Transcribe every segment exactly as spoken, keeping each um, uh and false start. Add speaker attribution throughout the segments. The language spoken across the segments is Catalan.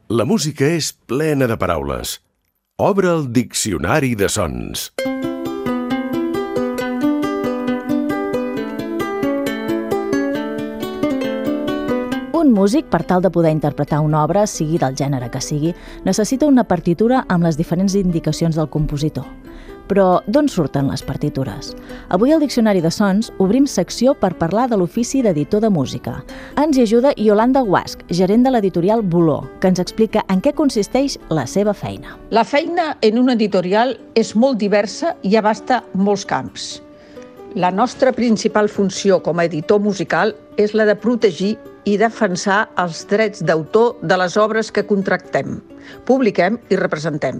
Speaker 1: La música és plena de paraules. Obre el diccionari de sons.
Speaker 2: Un músic, per tal de poder interpretar una obra, sigui del gènere que sigui, necessita una partitura amb les diferents indicacions del compositor. Però d'on surten les partitures? Avui al Diccionari de Sons obrim secció per parlar de l'ofici d'editor de música. Ens hi ajuda Iolanda Guasch, gerent de l'editorial Boló, que ens explica en què consisteix la seva feina.
Speaker 3: La feina en una editorial és molt diversa i abasta molts camps. La nostra principal funció com a editor musical és la de protegir i defensar els drets d'autor de les obres que contractem, publiquem i representem.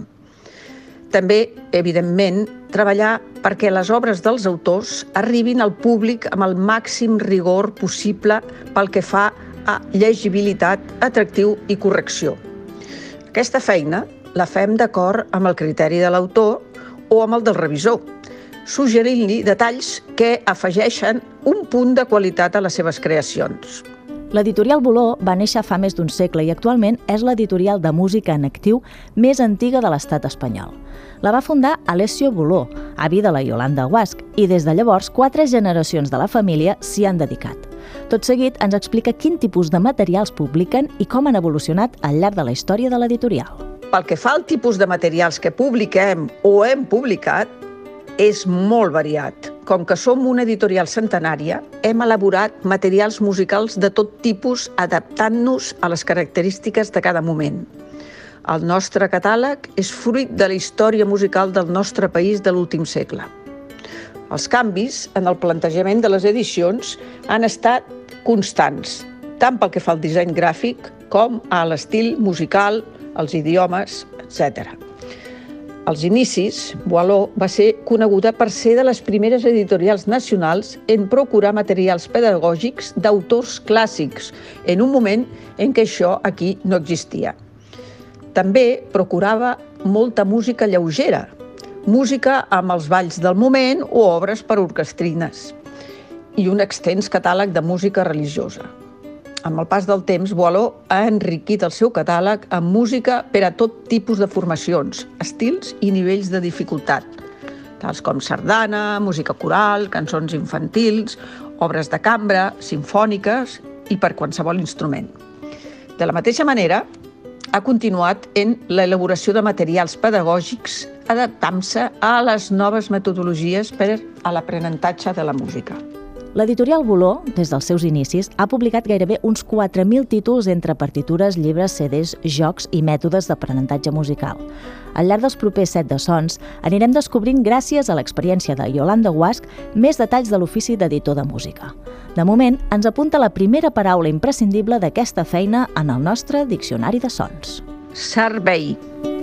Speaker 3: També, evidentment, treballar perquè les obres dels autors arribin al públic amb el màxim rigor possible pel que fa a llegibilitat, atractiu i correcció. Aquesta feina la fem d'acord amb el criteri de l'autor o amb el del revisor, suggerint-li detalls que afegeixen un punt de qualitat a les seves creacions.
Speaker 2: L'editorial Boló va néixer fa més d'un segle i actualment és l'editorial de música en actiu més antiga de l'estat espanyol. La va fundar Alessio Boló, avi de la Iolanda Guasch, i des de llavors quatre generacions de la família s'hi han dedicat. Tot seguit ens explica quin tipus de materials publiquen i com han evolucionat al llarg de la història de l'editorial.
Speaker 3: Pel que fa al tipus de materials que publiquem o hem publicat, és molt variat. Com que som una editorial centenària, hem elaborat materials musicals de tot tipus adaptant-nos a les característiques de cada moment. El nostre catàleg és fruit de la història musical del nostre país de l'últim segle. Els canvis en el plantejament de les edicions han estat constants, tant pel que fa al disseny gràfic com a l'estil musical, els idiomes, etcètera. Als inicis, Boló va ser coneguda per ser de les primeres editorials nacionals en procurar materials pedagògics d'autors clàssics, en un moment en què això aquí no existia. També procurava molta música lleugera, música amb els balls del moment o obres per orquestrines, i un extens catàleg de música religiosa. Amb el pas del temps, Boló ha enriquit el seu catàleg amb música per a tot tipus de formacions, estils i nivells de dificultat, tals com sardana, música coral, cançons infantils, obres de cambra, simfòniques i per qualsevol instrument. De la mateixa manera, ha continuat en l'elaboració de materials pedagògics adaptant-se a les noves metodologies per a l'aprenentatge de la música.
Speaker 2: L'editorial Boló, des dels seus inicis, ha publicat gairebé uns quatre mil títols entre partitures, llibres, C Ds, jocs i mètodes d'aprenentatge musical. Al llarg dels propers set de Sons anirem descobrint, gràcies a l'experiència de Iolanda Guasch, més detalls de l'ofici d'editor de música. De moment, ens apunta la primera paraula imprescindible d'aquesta feina en el nostre Diccionari de Sons.
Speaker 3: Servei.